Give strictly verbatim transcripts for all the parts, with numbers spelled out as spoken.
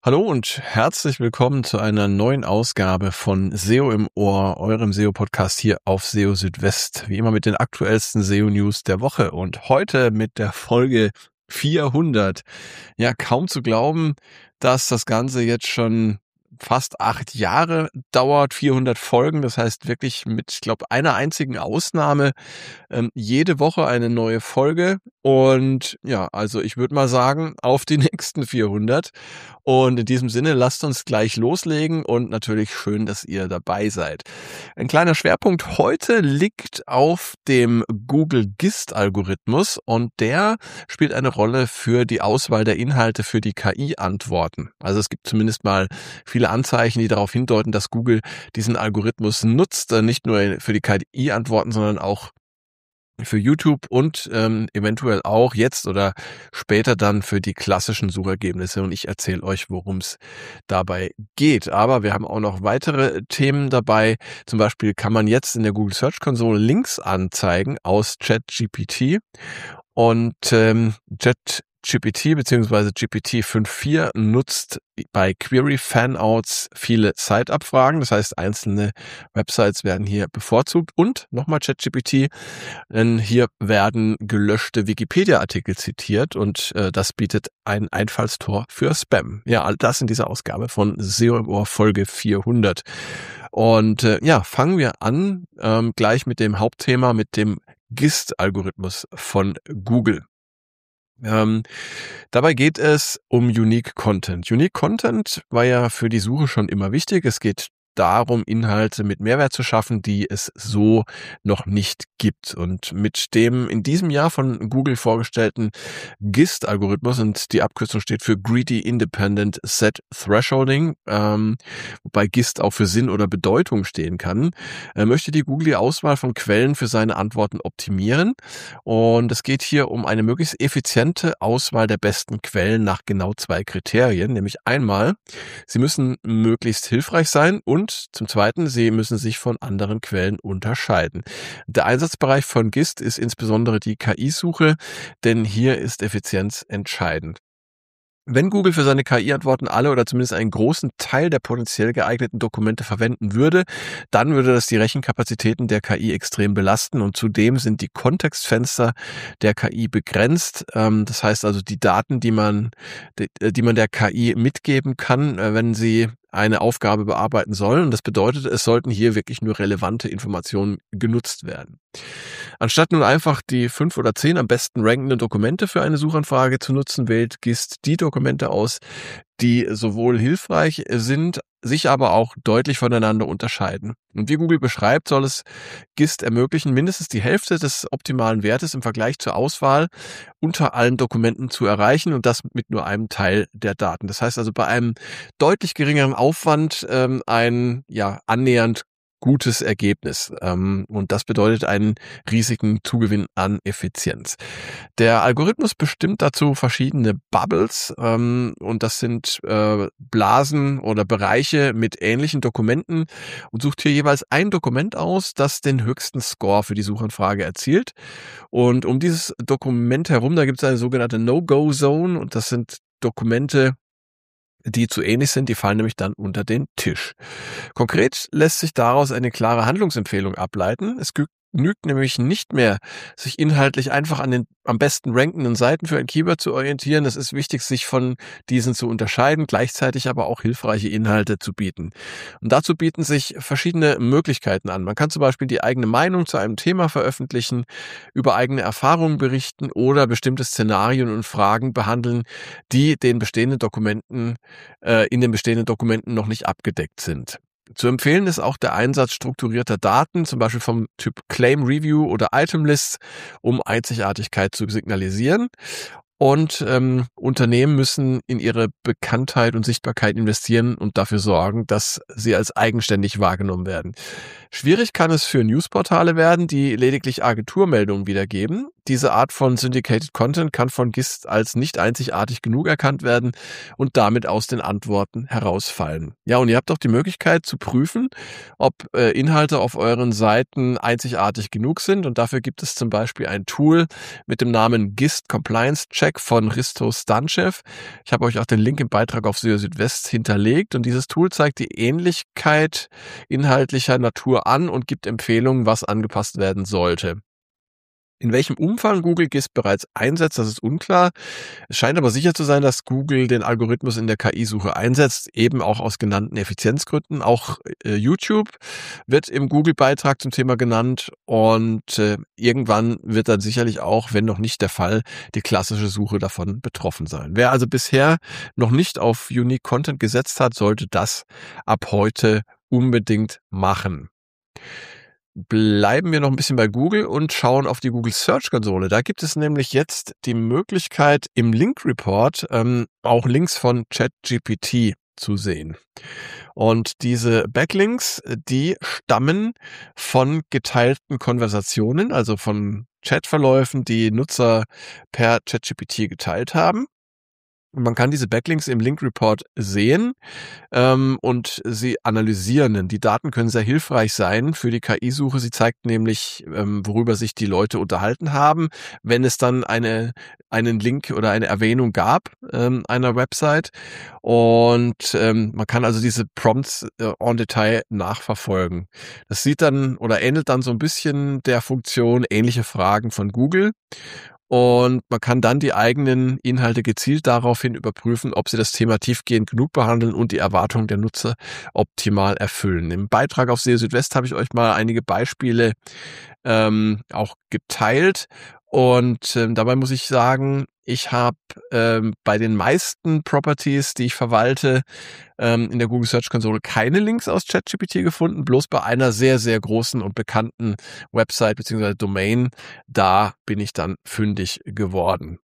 Hallo und herzlich willkommen zu einer neuen Ausgabe von S E O im Ohr, eurem S E O-Podcast hier auf S E O Südwest. Wie immer mit den aktuellsten S E O-News der Woche und heute mit der Folge vierhundert. Ja, kaum zu glauben, dass das Ganze jetzt schon fast acht Jahre dauert, vierhundert Folgen. Das heißt wirklich mit, ich glaube, einer einzigen Ausnahme ähm, jede Woche eine neue Folge. Und ja, also ich würde mal sagen, auf die nächsten vierhundert. Und in diesem Sinne, lasst uns gleich loslegen und natürlich schön, dass ihr dabei seid. Ein kleiner Schwerpunkt heute liegt auf dem Google GIST-Algorithmus und der spielt eine Rolle für die Auswahl der Inhalte für die K I-Antworten. Also es gibt zumindest mal viele Anzeichen, die darauf hindeuten, dass Google diesen Algorithmus nutzt, nicht nur für die K I-Antworten, sondern auch für YouTube und ähm, eventuell auch jetzt oder später dann für die klassischen Suchergebnisse. Und ich erzähle euch, worum es dabei geht. Aber wir haben auch noch weitere Themen dabei. Zum Beispiel kann man jetzt in der Google Search Console Links anzeigen aus ChatGPT. Und ähm, ChatGPT bzw. G P T fünf Punkt vier nutzt bei Query Fanouts viele Site-Abfragen. Das heißt, einzelne Websites werden hier bevorzugt. Und nochmal ChatGPT, denn hier werden gelöschte Wikipedia-Artikel zitiert und äh, das bietet ein Einfallstor für Spam. Ja, all das in dieser Ausgabe von S E O im Ohr Folge vierhundert. Und äh, ja, fangen wir an ähm, gleich mit dem Hauptthema, mit dem GIST-Algorithmus von Google. Ähm, dabei geht es um Unique Content. Unique Content war ja für die Suche schon immer wichtig. Es geht darum, Inhalte mit Mehrwert zu schaffen, die es so noch nicht gibt. Und mit dem in diesem Jahr von Google vorgestellten GIST-Algorithmus, und die Abkürzung steht für Greedy Independent Set Thresholding, ähm, wobei GIST auch für Sinn oder Bedeutung stehen kann, äh, möchte die Google die Auswahl von Quellen für seine Antworten optimieren. Und es geht hier um eine möglichst effiziente Auswahl der besten Quellen nach genau zwei Kriterien, nämlich einmal, sie müssen möglichst hilfreich sein und Und zum Zweiten, sie müssen sich von anderen Quellen unterscheiden. Der Einsatzbereich von GIST ist insbesondere die K I-Suche, denn hier ist Effizienz entscheidend. Wenn Google für seine K I-Antworten alle oder zumindest einen großen Teil der potenziell geeigneten Dokumente verwenden würde, dann würde das die Rechenkapazitäten der K I extrem belasten und zudem sind die Kontextfenster der K I begrenzt. Das heißt also, die Daten, die man, die man der K I mitgeben kann, wenn sie eine Aufgabe bearbeiten sollen. Und das bedeutet, es sollten hier wirklich nur relevante Informationen genutzt werden. Anstatt nun einfach die fünf oder zehn am besten rankenden Dokumente für eine Suchanfrage zu nutzen, wählt GIST die Dokumente aus, die sowohl hilfreich sind, sich aber auch deutlich voneinander unterscheiden. Und wie Google beschreibt, soll es GIST ermöglichen, mindestens die Hälfte des optimalen Wertes im Vergleich zur Auswahl unter allen Dokumenten zu erreichen und das mit nur einem Teil der Daten. Das heißt also bei einem deutlich geringeren Aufwand ähm, ein ja annähernd gutes Ergebnis. Ähm, und das bedeutet einen riesigen Zugewinn an Effizienz. Der Algorithmus bestimmt dazu verschiedene Bubbles ähm, und das sind äh, Blasen oder Bereiche mit ähnlichen Dokumenten und sucht hier jeweils ein Dokument aus, das den höchsten Score für die Suchanfrage erzielt. Und um dieses Dokument herum, da gibt es eine sogenannte No-Go-Zone und das sind Dokumente, die zu ähnlich sind, die fallen nämlich dann unter den Tisch. Konkret lässt sich daraus eine klare Handlungsempfehlung ableiten. Es genügt nämlich nicht mehr, sich inhaltlich einfach an den am besten rankenden Seiten für ein Keyword zu orientieren. Es ist wichtig, sich von diesen zu unterscheiden, gleichzeitig aber auch hilfreiche Inhalte zu bieten. Und dazu bieten sich verschiedene Möglichkeiten an. Man kann zum Beispiel die eigene Meinung zu einem Thema veröffentlichen, über eigene Erfahrungen berichten oder bestimmte Szenarien und Fragen behandeln, die den bestehenden Dokumenten, äh, in den bestehenden Dokumenten noch nicht abgedeckt sind. Zu empfehlen ist auch der Einsatz strukturierter Daten, zum Beispiel vom Typ Claim Review oder Item Lists, um Einzigartigkeit zu signalisieren. Und ähm, Unternehmen müssen in ihre Bekanntheit und Sichtbarkeit investieren und dafür sorgen, dass sie als eigenständig wahrgenommen werden. Schwierig kann es für Newsportale werden, die lediglich Agenturmeldungen wiedergeben. diese Art von Syndicated Content kann von Gist als nicht einzigartig genug erkannt werden und damit aus den Antworten herausfallen. Ja, und ihr habt auch die Möglichkeit zu prüfen, ob äh, Inhalte auf euren Seiten einzigartig genug sind, und dafür gibt es zum Beispiel ein Tool mit dem Namen Gist Compliance Check von Risto Stanchev. Ich habe euch auch den Link im Beitrag auf S E O Südwest hinterlegt, und dieses Tool zeigt die Ähnlichkeit inhaltlicher Natur an und gibt Empfehlungen, was angepasst werden sollte. In welchem Umfang Google Gist bereits einsetzt, das ist unklar. Es scheint aber sicher zu sein, dass Google den Algorithmus in der K I-Suche einsetzt, eben auch aus genannten Effizienzgründen. Auch äh, YouTube wird im Google-Beitrag zum Thema genannt, und äh, irgendwann wird dann sicherlich auch, wenn noch nicht der Fall, die klassische Suche davon betroffen sein. Wer also bisher noch nicht auf Unique Content gesetzt hat, sollte das ab heute unbedingt machen. Bleiben wir noch ein bisschen bei Google und schauen auf die Google Search Konsole. Da gibt es nämlich jetzt die Möglichkeit, im Link Report ähm, auch Links von ChatGPT zu sehen. Und diese Backlinks, die stammen von geteilten Konversationen, also von Chatverläufen, die Nutzer per ChatGPT geteilt haben. Man kann diese Backlinks im Link Report sehen ähm, und sie analysieren. Die Daten können sehr hilfreich sein für die K I-Suche. Sie zeigt nämlich, ähm, worüber sich die Leute unterhalten haben, wenn es dann eine einen Link oder eine Erwähnung gab ähm, einer Website. Und ähm, man kann also diese Prompts äh, en Detail nachverfolgen. Das sieht dann oder ähnelt dann so ein bisschen der Funktion ähnliche Fragen von Google. Und man kann dann die eigenen Inhalte gezielt daraufhin überprüfen, ob sie das Thema tiefgehend genug behandeln und die Erwartungen der Nutzer optimal erfüllen. Im Beitrag auf S E O Südwest habe ich euch mal einige Beispiele ähm, auch geteilt. Und ähm, dabei muss ich sagen, ich habe ähm, bei den meisten Properties, die ich verwalte, ähm, in der Google Search Konsole keine Links aus ChatGPT gefunden, bloß bei einer sehr, sehr großen und bekannten Website bzw. Domain, da bin ich dann fündig geworden.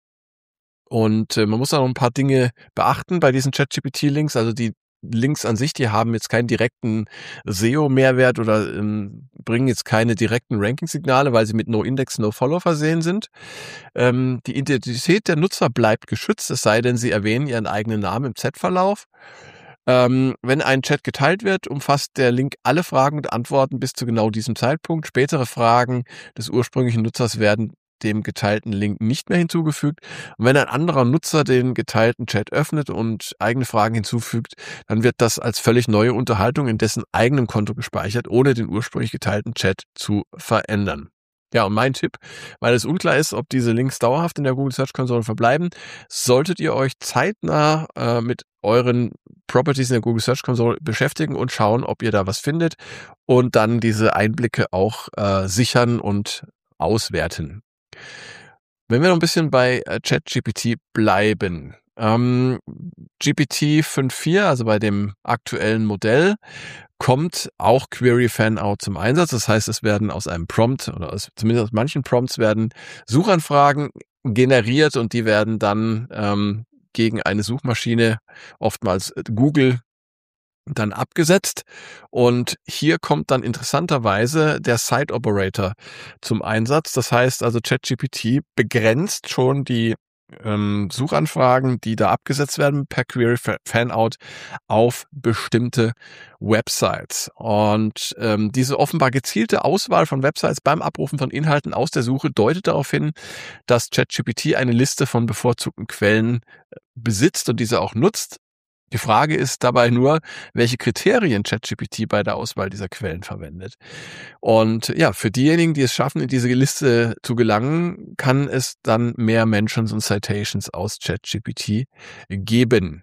Und äh, man muss auch noch ein paar Dinge beachten bei diesen ChatGPT-Links, also die Links an sich, die haben jetzt keinen direkten S E O-Mehrwert oder ähm, bringen jetzt keine direkten Ranking-Signale, weil sie mit No-Index, No-Follow versehen sind. Ähm, die Identität der Nutzer bleibt geschützt, es sei denn, sie erwähnen ihren eigenen Namen im Chatverlauf. Ähm, wenn ein Chat geteilt wird, umfasst der Link alle Fragen und Antworten bis zu genau diesem Zeitpunkt. Spätere Fragen des ursprünglichen Nutzers werden dem geteilten Link nicht mehr hinzugefügt. Und wenn ein anderer Nutzer den geteilten Chat öffnet und eigene Fragen hinzufügt, dann wird das als völlig neue Unterhaltung in dessen eigenem Konto gespeichert, ohne den ursprünglich geteilten Chat zu verändern. Ja, und mein Tipp, weil es unklar ist, ob diese Links dauerhaft in der Google Search Konsole verbleiben, solltet ihr euch zeitnah äh, mit euren Properties in der Google Search Konsole beschäftigen und schauen, ob ihr da was findet, und dann diese Einblicke auch äh, sichern und auswerten. Wenn wir noch ein bisschen bei äh, ChatGPT bleiben, ähm, G P T fünf Punkt vier, also bei dem aktuellen Modell, kommt auch Query Fanout zum Einsatz. Das heißt, es werden aus einem Prompt oder aus, zumindest aus manchen Prompts werden Suchanfragen generiert, und die werden dann ähm, gegen eine Suchmaschine, oftmals Google, dann abgesetzt. Und hier kommt dann interessanterweise der Site Operator zum Einsatz. Das heißt also, ChatGPT begrenzt schon die ähm, Suchanfragen, die da abgesetzt werden per Query Fanout, auf bestimmte Websites. Und ähm, diese offenbar gezielte Auswahl von Websites beim Abrufen von Inhalten aus der Suche deutet darauf hin, dass ChatGPT eine Liste von bevorzugten Quellen besitzt und diese auch nutzt. Die Frage ist dabei nur, welche Kriterien ChatGPT bei der Auswahl dieser Quellen verwendet. Und ja, für diejenigen, die es schaffen, in diese Liste zu gelangen, kann es dann mehr Mentions und Citations aus ChatGPT geben.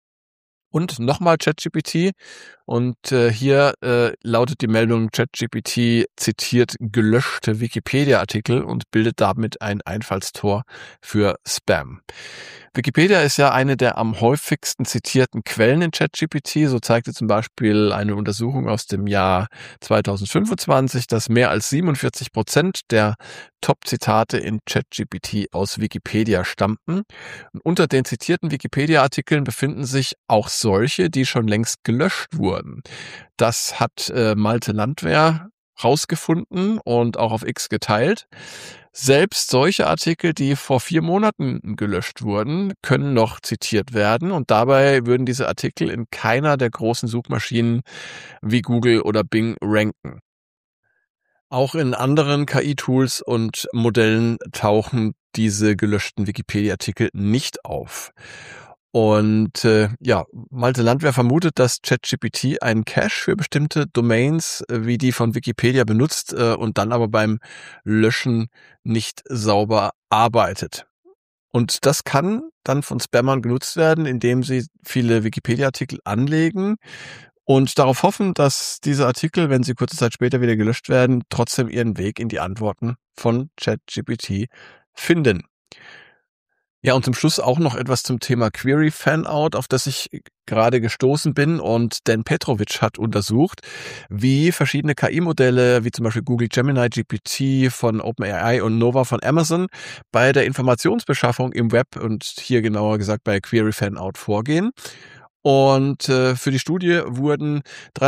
Und nochmal ChatGPT, und äh, hier äh, lautet die Meldung, ChatGPT zitiert gelöschte Wikipedia-Artikel und bildet damit ein Einfallstor für Spam. Wikipedia ist ja eine der am häufigsten zitierten Quellen in ChatGPT. So zeigte zum Beispiel eine Untersuchung aus dem Jahr zweitausendfünfundzwanzig, dass mehr als siebenundvierzig Prozent der Top-Zitate in ChatGPT aus Wikipedia stammten. Und unter den zitierten Wikipedia-Artikeln befinden sich auch solche, die schon längst gelöscht wurden. Das hat äh, Malte Landwehr rausgefunden und auch auf X geteilt. Selbst solche Artikel, die vor vier Monaten gelöscht wurden, können noch zitiert werden und dabei würden diese Artikel in keiner der großen Suchmaschinen wie Google oder Bing ranken. Auch in anderen K I-Tools und Modellen tauchen diese gelöschten Wikipedia-Artikel nicht auf. Und äh, ja, Malte Landwehr vermutet, dass ChatGPT einen Cache für bestimmte Domains äh, wie die von Wikipedia benutzt äh, und dann aber beim Löschen nicht sauber arbeitet. Und das kann dann von Spammern genutzt werden, indem sie viele Wikipedia-Artikel anlegen und darauf hoffen, dass diese Artikel, wenn sie kurze Zeit später wieder gelöscht werden, trotzdem ihren Weg in die Antworten von ChatGPT finden. Ja, und zum Schluss auch noch etwas zum Thema Query Fanout, auf das ich gerade gestoßen bin. Und Dan Petrovic hat untersucht, wie verschiedene K I-Modelle, wie zum Beispiel Google Gemini G P T von OpenAI und Nova von Amazon, bei der Informationsbeschaffung im Web und hier genauer gesagt bei Query Fanout vorgehen. Und äh, für die Studie wurden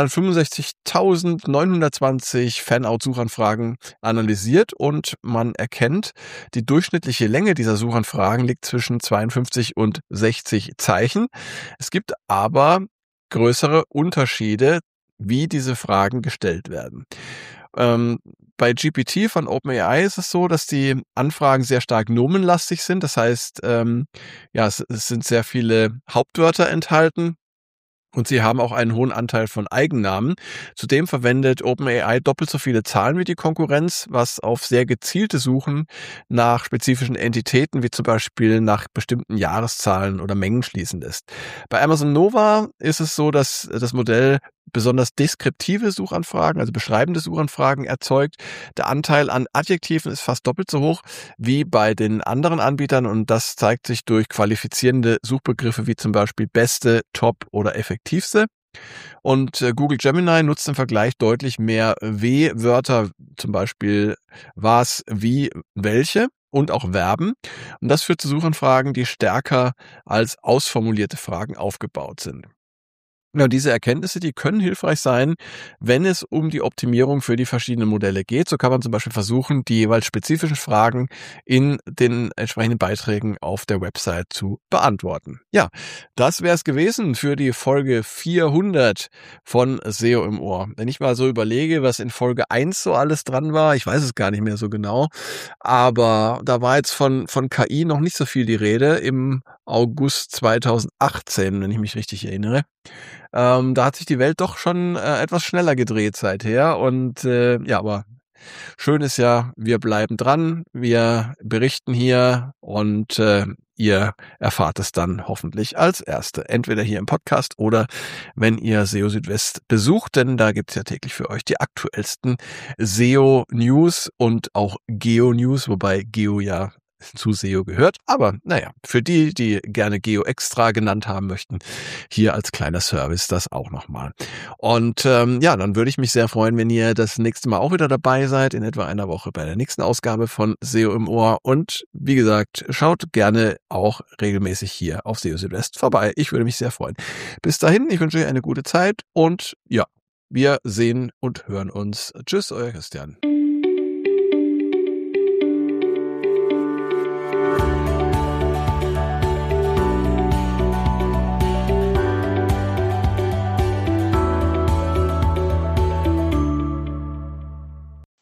dreihundertfünfundsechzigtausendneunhundertzwanzig Fanout-Suchanfragen analysiert und man erkennt, die durchschnittliche Länge dieser Suchanfragen liegt zwischen zweiundfünfzig und sechzig Zeichen. Es gibt aber größere Unterschiede, wie diese Fragen gestellt werden. Ähm, bei G P T von OpenAI ist es so, dass die Anfragen sehr stark nomenlastig sind. Das heißt, ähm, ja, es, es sind sehr viele Hauptwörter enthalten. Und sie haben auch einen hohen Anteil von Eigennamen. Zudem verwendet OpenAI doppelt so viele Zahlen wie die Konkurrenz, was auf sehr gezielte Suchen nach spezifischen Entitäten, wie zum Beispiel nach bestimmten Jahreszahlen oder Mengen schließen lässt. Bei Amazon Nova ist es so, dass das Modell besonders deskriptive Suchanfragen, also beschreibende Suchanfragen erzeugt. Der Anteil an Adjektiven ist fast doppelt so hoch wie bei den anderen Anbietern und das zeigt sich durch qualifizierende Suchbegriffe wie zum Beispiel beste, top oder effektivste. Und äh, Google Gemini nutzt im Vergleich deutlich mehr W-Wörter, zum Beispiel was, wie, welche und auch Verben. Und das führt zu Suchanfragen, die stärker als ausformulierte Fragen aufgebaut sind. Ja, diese Erkenntnisse, die können hilfreich sein, wenn es um die Optimierung für die verschiedenen Modelle geht. So kann man zum Beispiel versuchen, die jeweils spezifischen Fragen in den entsprechenden Beiträgen auf der Website zu beantworten. Ja, das wäre es gewesen für die Folge vierhundert von S E O im Ohr. Wenn ich mal so überlege, was in Folge eins so alles dran war, ich weiß es gar nicht mehr so genau, aber da war jetzt von, von K I noch nicht so viel die Rede im August zweitausendachtzehn, wenn ich mich richtig erinnere. Ähm, da hat sich die Welt doch schon äh, etwas schneller gedreht seither und äh, ja, aber schön ist ja, wir bleiben dran, wir berichten hier und äh, ihr erfahrt es dann hoffentlich als Erste. Entweder hier im Podcast oder wenn ihr S E O Südwest besucht, denn da gibt's ja täglich für euch die aktuellsten S E O-News und auch Geo-News, wobei Geo ja zu S E O gehört. Aber naja, für die, die gerne Geo Extra genannt haben möchten, hier als kleiner Service das auch nochmal. Und ähm, ja, dann würde ich mich sehr freuen, wenn ihr das nächste Mal auch wieder dabei seid, in etwa einer Woche bei der nächsten Ausgabe von S E O im Ohr. Und wie gesagt, schaut gerne auch regelmäßig hier auf S E O Südwest vorbei. Ich würde mich sehr freuen. Bis dahin, ich wünsche euch eine gute Zeit und ja, wir sehen und hören uns. Tschüss, euer Christian.